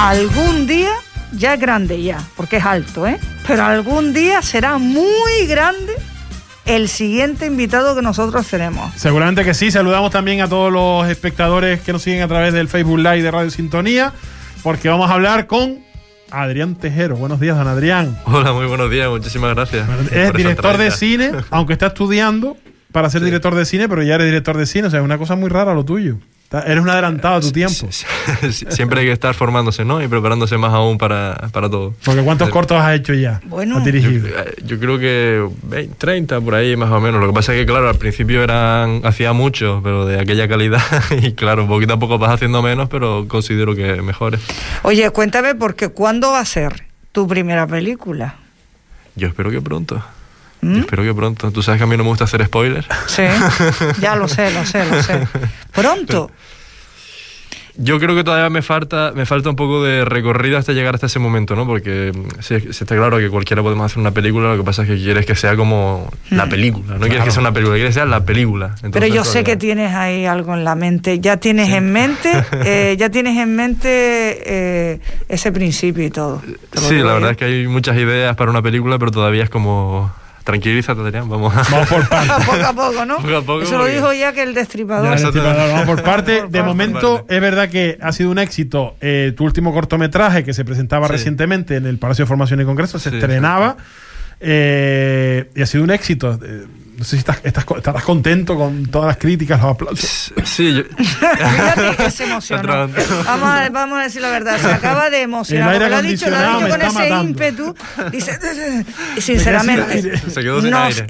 algún día, ya es grande ya, porque es alto, pero algún día será muy grande el siguiente invitado que nosotros tenemos. Seguramente que sí. Saludamos también a todos los espectadores que nos siguen a través del Facebook Live de Radio Sintonía, porque vamos a hablar con Adrián Tejero. Buenos días, don Adrián. Hola, muy buenos días, muchísimas gracias. Es director de cine, aunque está estudiando para ser director de cine, pero ya eres director de cine, o sea, es una cosa muy rara lo tuyo. Eres un adelantado a tu tiempo. Siempre hay que estar formándose, ¿no? Y preparándose más aún para todo. Porque ¿cuántos cortos has hecho ya? Bueno, ¿Has dirigido? Yo creo que 20, 30 por ahí más o menos. Lo que pasa es que, claro, al principio hacía mucho, pero de aquella calidad. Y claro, poquito a poco vas haciendo menos, pero considero que mejores. Oye, cuéntame, porque ¿cuándo va a ser tu primera película? Yo espero que pronto. Yo espero que pronto. Tú sabes que a mí no me gusta hacer spoilers. Sí, ya lo sé. ¿Pronto? Yo creo que todavía me falta un poco de recorrido hasta llegar hasta ese momento, ¿no? Porque sí, está claro que cualquiera podemos hacer una película, lo que pasa es que quieres que sea como la película. No quieres que sea una película, quieres que sea la película. Entonces, pero yo sé que tienes ahí algo en la mente. Ya tienes en mente ese principio y todo. Sí, la verdad es que hay muchas ideas para una película, pero todavía es como... Tranquilízate, Adrián, vamos por partes. Poco a poco, ¿no? Poco a poco, eso lo dijo ya que el destripador. Vamos por parte. De momento, es verdad que ha sido un éxito tu último cortometraje que se presentaba recientemente en el Palacio de Formación y Congreso, se estrenaba y ha sido un éxito. No sé si estarás contento con todas las críticas, los aplausos. Sí, fíjate que se emocionó. Vamos a decir la verdad, se acaba de emocionar. El aire lo ha dicho con ese ímpetu. Dice, sinceramente, se quedó sin aire.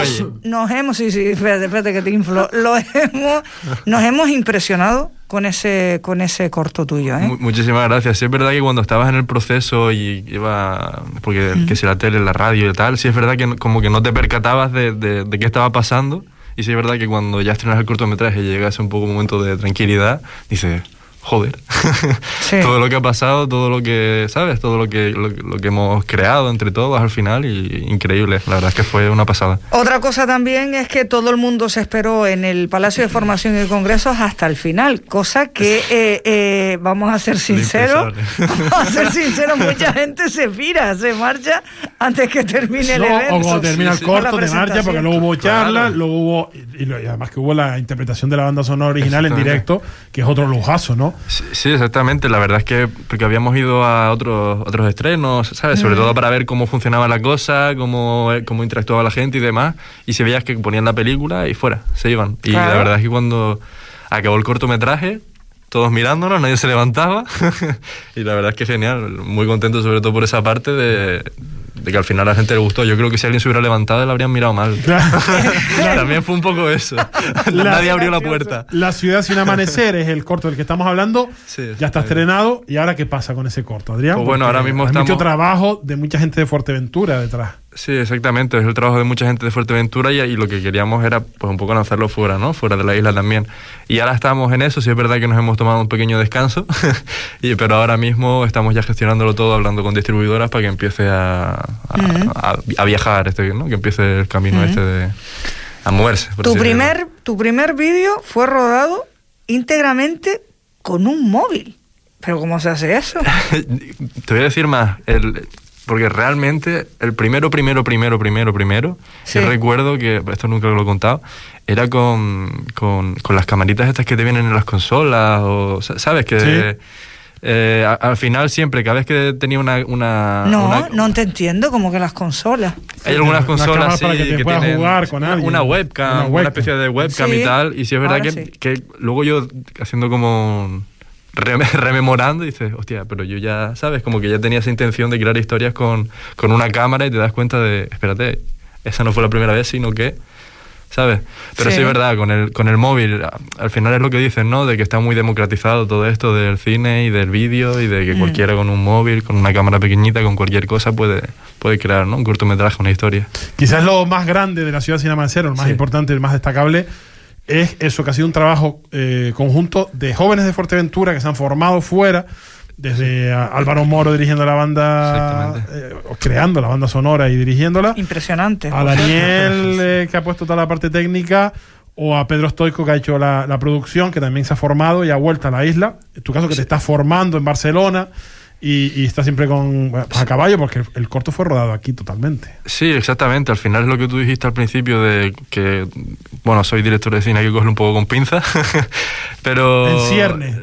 Espérate que te inflo. Nos hemos impresionado con ese corto tuyo, Muchísimas gracias. Sí, es verdad que cuando estabas en el proceso y iba, porque que si la tele, la radio y tal, sí es verdad que como que no te percatabas de qué estaba pasando, y sí es verdad que cuando ya estrenas el cortometraje y llegas a un poco un momento de tranquilidad, dices, joder, sí. Todo lo que ha pasado, todo lo que, ¿sabes? Todo lo que hemos creado entre todos al final, y increíble, la verdad es que fue una pasada. Otra cosa también es que todo el mundo se esperó en el Palacio de Formación y Congresos hasta el final, cosa que, vamos a ser sinceros, mucha gente se pira, se marcha antes que termine el evento. O cuando termina el corto, te marcha, porque luego hubo charlas, luego hubo, y además que hubo la interpretación de la banda sonora original en directo, que es otro lujazo, ¿no? Sí, exactamente. La verdad es que porque habíamos ido a otros estrenos, ¿sabes? Sobre todo para ver cómo funcionaba la cosa, cómo interactuaba la gente y demás. Y si veías que ponían la película y fuera, se iban. Y la verdad es que cuando acabó el cortometraje, todos mirándonos, nadie se levantaba. Y la verdad es que genial. Muy contento sobre todo por esa parte de que al final a la gente le gustó. Yo creo que si alguien se hubiera levantado le habrían mirado mal. También fue un poco eso. Nadie abrió la puerta. La ciudad sin amanecer es el corto del que estamos hablando. Sí, ya está estrenado. ¿Y ahora qué pasa con ese corto, Adrián? Pues bueno, ahora mismo hay mucho trabajo de mucha gente de Fuerteventura detrás. Sí, exactamente. Es el trabajo de mucha gente de Fuerteventura y lo que queríamos era pues un poco lanzarlo fuera, ¿no? Fuera de la isla también. Y ahora estamos en eso. Sí es verdad que nos hemos tomado un pequeño descanso, pero ahora mismo estamos ya gestionándolo todo, hablando con distribuidoras para que empiece a viajar, ¿no? Que empiece el camino a moverse. Tu primer vídeo fue rodado íntegramente con un móvil. ¿Pero cómo se hace eso? Te voy a decir más. Porque realmente el primero, sí recuerdo que, esto nunca lo he contado, era con las camaritas estas que te vienen en las consolas, o ¿sabes? Que al final siempre, cada vez que tenía No te entiendo, como que las consolas. Hay algunas consolas para que tienen jugar con alguien, una webcam, una especie de webcam y tal, y sí es verdad que luego yo haciendo como... rememorando y dices, hostia, pero yo ya, ¿sabes? Como que ya tenía esa intención de crear historias con una cámara y te das cuenta de, espérate, esa no fue la primera vez, sino que, ¿sabes? Pero sí es verdad, con el móvil, al final es lo que dicen, ¿no? De que está muy democratizado todo esto del cine y del vídeo y de que cualquiera con un móvil, con una cámara pequeñita, con cualquier cosa puede crear, ¿no? Un cortometraje, una historia. Quizás lo más grande de la ciudad sin amanecer, lo más importante, el más destacable, es eso, que ha sido un trabajo conjunto de jóvenes de Fuerteventura que se han formado fuera, desde Álvaro Moro dirigiendo la banda, creando la banda sonora y dirigiéndola. Impresionante. A Daniel, que ha puesto toda la parte técnica, o a Pedro Stoico, que ha hecho la producción, que también se ha formado y ha vuelto a la isla. En tu caso, que te estás formando en Barcelona. y está siempre a caballo, porque el corto fue rodado aquí totalmente. Sí, exactamente. Al final es lo que tú dijiste al principio de que, bueno, soy director de cine, hay que cogerlo un poco con pinza, pero... En cierne,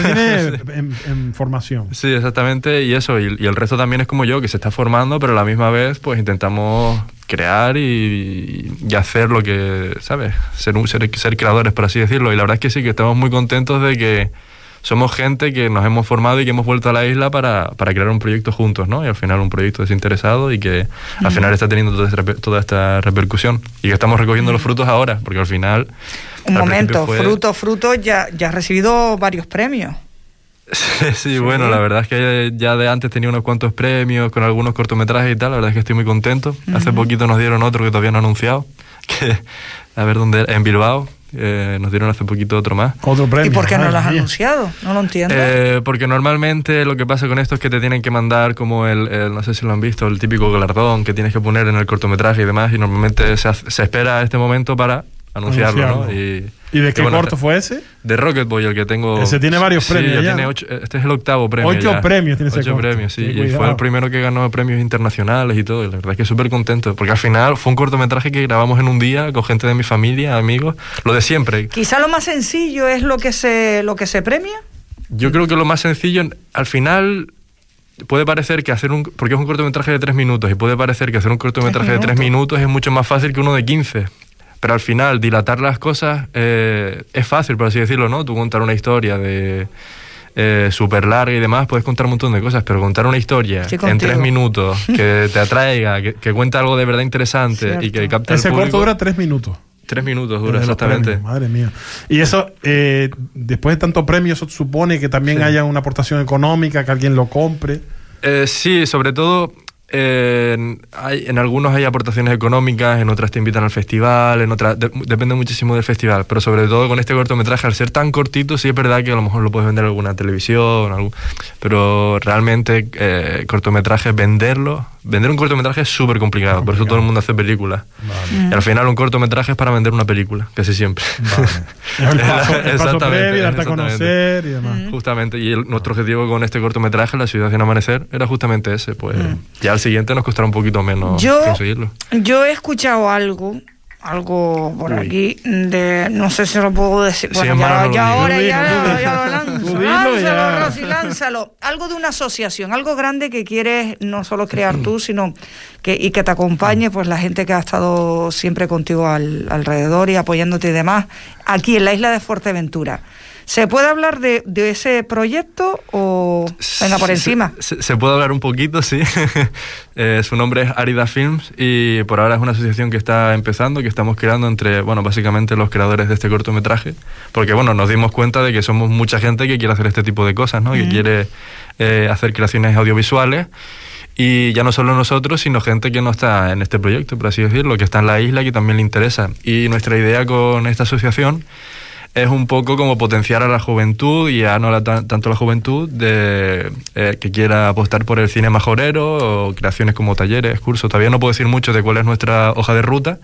en formación. Sí, exactamente, y eso, y el resto también es como yo, que se está formando, pero a la misma vez pues intentamos crear y hacer lo que, ¿sabes? Ser creadores, por así decirlo, y la verdad es que sí, que estamos muy contentos de que somos gente que nos hemos formado y que hemos vuelto a la isla para crear un proyecto juntos, ¿no? Y al final un proyecto desinteresado y que al final está teniendo toda esta repercusión y que estamos recogiendo los frutos ahora, porque al final... Un momento, fruto, ya has recibido varios premios. Sí, bueno, la verdad es que ya de antes tenía unos cuantos premios con algunos cortometrajes y tal, la verdad es que estoy muy contento. Hace poquito nos dieron otro que todavía no he anunciado, que a ver dónde era, en Bilbao. Nos dieron hace poquito otro más. Otro premio. ¿Y por qué no lo has anunciado? No lo entiendo. Porque normalmente lo que pasa con esto es que te tienen que mandar como no sé si lo han visto, el típico galardón que tienes que poner en el cortometraje y demás, y normalmente se espera este momento para anunciarlo. ¿no? ¿Y de qué corto fue ese? De Rocket Boy, el que tengo... Ese tiene varios premios ya. Tiene 8, este es el 8º premio. 8 premios tiene ese corto. 8 premios, sí. Y fue el primero que ganó premios internacionales y todo. Y la verdad es que súper contento. Porque al final fue un cortometraje que grabamos en un día con gente de mi familia, amigos. Lo de siempre. Quizá lo más sencillo es lo que se premia. Yo creo que lo más sencillo, al final... Puede parecer que porque es un cortometraje de 3 minutos, y puede parecer que hacer un cortometraje de 3 minutos es mucho más fácil que uno de 15. Pero al final, dilatar las cosas es fácil, por así decirlo, ¿no? Tú contar una historia de súper larga y demás, puedes contar un montón de cosas, pero contar una historia en 3 minutos, que te atraiga, que cuente algo de verdad interesante, cierto, y que capte al público... Ese corto dura 3 minutos. 3 minutos dura, exactamente. Premios, madre mía. Y eso, después de tanto premio, ¿eso supone que también haya una aportación económica, que alguien lo compre? Sí, sobre todo... en algunos hay aportaciones económicas, en otras te invitan al festival, en otras depende muchísimo del festival, pero sobre todo con este cortometraje, al ser tan cortito, sí es verdad que a lo mejor lo puedes vender en alguna televisión, pero realmente cortometrajes, vender un cortometraje es súper complicado, por eso todo el mundo hace películas. Vale. Y al final un cortometraje es para vender una película, casi siempre. Vale. el paso previo, darte a conocer y demás. Justamente, y nuestro objetivo con este cortometraje, La ciudad sin amanecer, era justamente ese, pues ya al siguiente nos costará un poquito menos conseguirlo. Yo he escuchado algo por aquí, no sé si lo puedo decir. Bueno, ya lo lanzo. Lánzalo. Algo de una asociación, algo grande que quieres no solo crear tú, sino que te acompañe pues la gente que ha estado siempre contigo alrededor y apoyándote y demás, aquí en la isla de Fuerteventura. ¿Se puede hablar de ese proyecto o venga por encima? Se puede hablar un poquito, sí. Su nombre es Árida Films y por ahora es una asociación que está empezando, que estamos creando entre, básicamente los creadores de este cortometraje, porque, nos dimos cuenta de que somos mucha gente que quiere hacer este tipo de cosas, ¿no? Que quiere hacer creaciones audiovisuales. Y ya no solo nosotros, sino gente que no está en este proyecto, por así decirlo, que está en la isla y que también le interesa. Y nuestra idea con esta asociación es un poco como potenciar a la juventud, y a no tanto la juventud que quiera apostar por el cine majorero, o creaciones como talleres, cursos. Todavía no puedo decir mucho de cuál es nuestra hoja de ruta.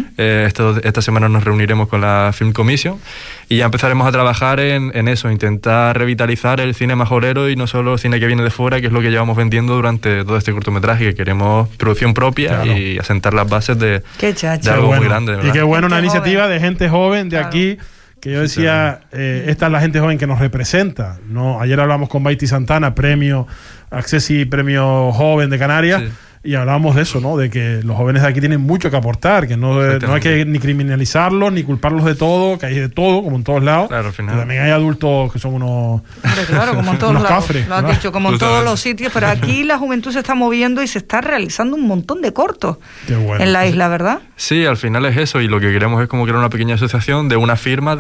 Esta semana nos reuniremos con la Film Commission y ya empezaremos a trabajar en eso, intentar revitalizar el cine majorero y no solo el cine que viene de fuera, que es lo que llevamos vendiendo durante todo este cortometraje, que queremos producción propia, claro, y asentar las bases de algo muy grande, ¿verdad? Y qué bueno, una iniciativa de gente joven de aquí, que yo decía, esta es la gente joven que nos representa, ¿no? Ayer hablamos con Baiti Santana, premio Accessi, premio joven de Canarias, y hablábamos de eso, ¿no? De que los jóvenes de aquí tienen mucho que aportar, que no hay que ni criminalizarlos, ni culparlos de todo, que hay de todo, como en todos lados. Claro, al final. Pero también hay adultos que son unos... Claro, como en todos lados. Cafres, lo has dicho, como en todos los sitios, pero aquí la juventud se está moviendo y se está realizando un montón de cortos en la isla, ¿verdad? Sí, al final es eso, y lo que queremos es como crear una pequeña asociación de una firma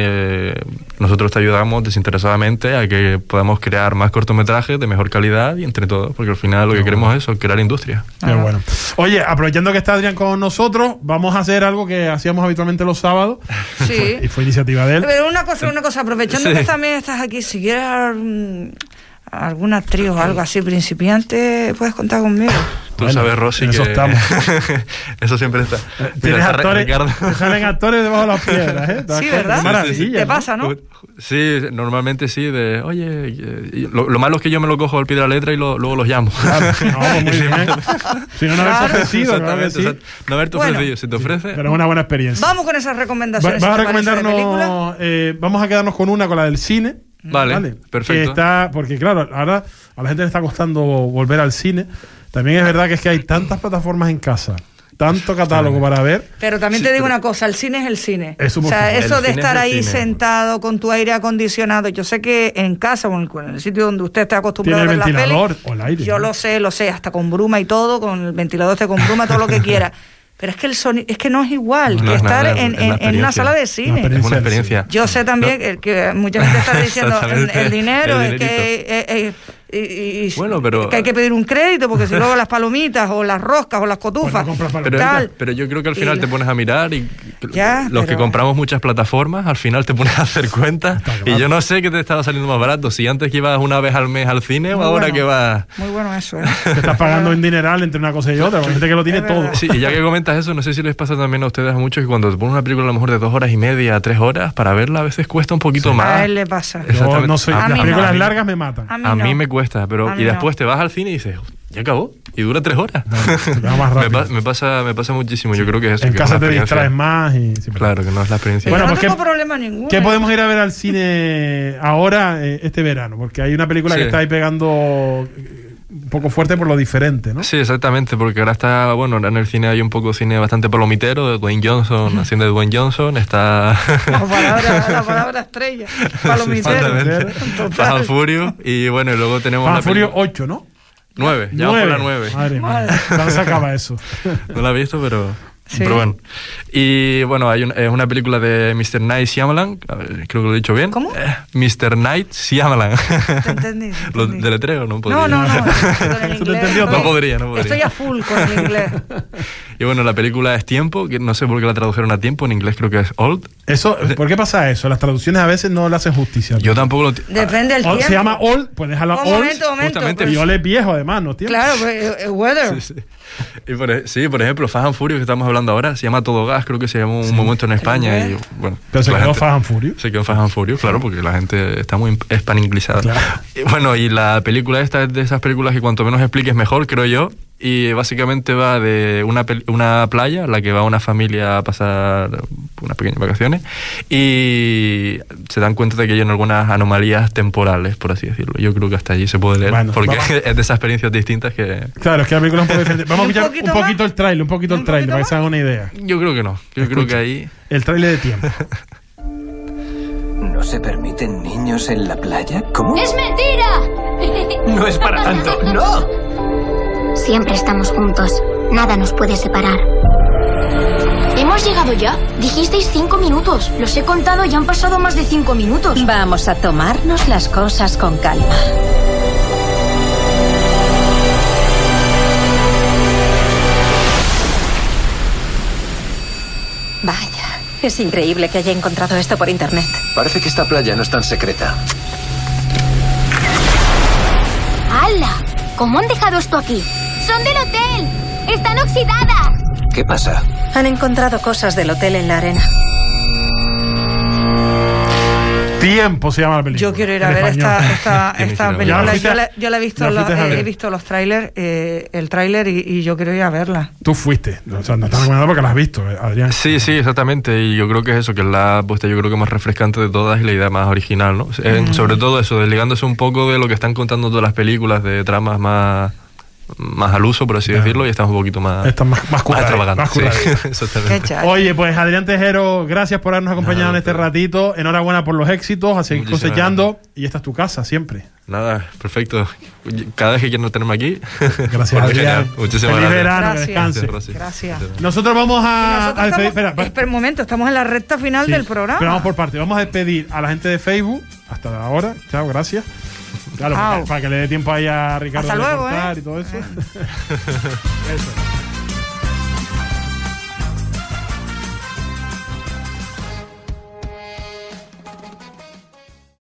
nosotros te ayudamos desinteresadamente a que podamos crear más cortometrajes de mejor calidad y entre todos, porque al final lo que queremos es eso, crear industria. Qué bueno. Oye, aprovechando que está Adrián con nosotros, vamos a hacer algo que hacíamos habitualmente los sábados. Sí. Y fue iniciativa de él. Pero una cosa, aprovechando que también estás aquí, si quieres alguna actriz o algo así principiante, puedes contar conmigo. Tú sabes, Rosy, eso que estamos. Eso siempre está. Tienes actores, Ricardo. te salen actores debajo de las piedras, ¿eh? Sí, ¿verdad? Qué maravilla, Sí. Te pasa, ¿no? Sí, normalmente sí, lo malo es que yo me lo cojo al pie de la letra y luego los llamo. Claro, no, pues muy bien. Si no haberte ofrecido, claro que sí. No haberte ofrecido, si te ofrece. Pero es una buena experiencia. Vamos con esas recomendaciones. Vas a recomendarnos, vamos a quedarnos con una, con la del cine. Vale, perfecto. Que está, porque claro, ahora a la gente le está costando volver al cine. También es verdad que hay tantas plataformas en casa, tanto catálogo para ver. Pero también te digo una cosa, el cine es el cine. Eso, o sea, eso de estar ahí cine. Sentado con tu aire acondicionado, yo sé que en casa o en el sitio donde usted está acostumbrado a ver la peli, o el aire. yo lo sé, hasta con bruma y todo, con el ventilador con bruma, todo lo que quiera. Pero es que el sonido, es que no es igual que estar en una sala de cine. Es una experiencia. Yo sé también que mucha gente está diciendo el dinero es que bueno, pero que hay que pedir un crédito porque si luego las palomitas o las roscas o las cotufas pero yo creo que al final te pones a mirar y los que pero compramos muchas plataformas al final te pones a hacer cuentas y yo no sé qué te estaba saliendo más barato, si antes que ibas una vez al mes al cine o ahora que vas muy bueno eso, te estás pagando un dineral entre una cosa y otra, hay gente que lo tiene todo. Sí, y ya que comentas eso, no sé si les pasa también a ustedes a muchos que cuando te ponen una película a lo mejor de 2 horas y media, 3 horas para verla a veces cuesta un poquito más. A él le pasa. Yo no soy, las películas largas me matan. A mí me cuesta, pero y después te vas al cine y dices, ya acabó, y dura 3 horas. me pasa muchísimo, yo creo que es eso. En casa te distraes más y... Claro, que no es la experiencia. Bueno, no tengo problema ninguno. ¿Qué podemos ir a ver al cine ahora, este verano? Porque hay una película que está ahí pegando un poco fuerte por lo diferente, ¿no? Sí, exactamente, porque ahora está, bueno, en el cine hay un poco cine bastante palomitero, de Dwayne Johnson, haciendo de Dwayne Johnson, está... La palabra estrella, palomitero. Fast and Furious, y bueno, y luego tenemos... Fast and Furious 8, ¿no? 9, ya vamos por la 9. Madre mía, ¿cuándo se acaba eso? No la he visto, pero... Sí. Pero bueno. Y bueno, es una película de Mr. Night Shyamalan. Creo que lo he dicho bien. ¿Cómo? Mr. Night Shyamalan. Te entendí. ¿Lo deletreo? No podría. No. No podría. Estoy a full con el inglés. Y bueno, la película es Tiempo, que no sé por qué la tradujeron a Tiempo. En inglés creo que es Old. Eso, ¿por qué pasa eso? Las traducciones a veces no le hacen justicia. Yo tampoco lo... Depende del tiempo. Se llama Old, pues déjala Old. Momento. Y Old es viejo, además, ¿no? Tiempo. Claro, weather. Sí. Y por ejemplo, Fast and Furious, que estamos hablando ahora, se llama Todo Gas, creo que se llamó un momento en España. Y, bueno, pero se quedó Fast and Furious. Se quedó Fast and Furious, claro, porque la gente está muy hispaninglisada. Claro. Y, bueno, y la película esta es de esas películas que cuanto menos expliques mejor, creo yo. Y básicamente va de una playa a la que va una familia a pasar unas pequeñas vacaciones y se dan cuenta de que hay algunas anomalías temporales, por así decirlo. Yo creo que hasta allí se puede leer, porque es de esas experiencias distintas que... Claro, es que la película es un poco diferente. Vamos a escuchar un poquito el tráiler, para que se hagan una idea. Yo creo que no. Yo creo que ahí... El tráiler de Tiempo. ¿No se permiten niños en la playa? ¿Cómo? ¡Es mentira! No es para tanto, ¡no! Siempre estamos juntos. Nada nos puede separar. ¿Hemos llegado ya? Dijisteis 5 minutos. Los he contado y han pasado más de 5 minutos. Vamos a tomarnos las cosas con calma. Vaya, es increíble que haya encontrado esto por internet. Parece que esta playa no es tan secreta. ¡Hala! ¿Cómo han dejado esto aquí? ¡Son del hotel! ¡Están oxidadas! ¿Qué pasa? Han encontrado cosas del hotel en la arena. Tiempo se llama la película. Yo quiero ir a ver esta película. Yo la he visto los trailers, el tráiler y yo quiero ir a verla. Tú fuiste, o sea, no estás recomendando porque la has visto, Adrián. Sí, exactamente. Y yo creo que es eso, que es la apuesta, yo creo que más refrescante de todas y la idea más original, ¿no? Sobre todo eso, desligándose un poco de lo que están contando todas las películas, de tramas más al uso, por así decirlo, y estamos un poquito más extravagantes. Sí, oye, pues Adrián Tejero, gracias por habernos acompañado en este ratito. Enhorabuena por los éxitos, a seguir cosechando. Y esta es tu casa siempre. Nada, perfecto. Cada vez que quieran tenerme aquí. Gracias, Adrián. Muchísimas gracias. Verano, que descanse. Gracias. Nosotros vamos a despedir. Espera un momento, estamos en la recta final del programa. Pero vamos por parte. Vamos a despedir a la gente de Facebook. Hasta ahora. Chao, gracias. Claro, para que le dé tiempo ahí a Ricardo de cortar y todo eso. Eso.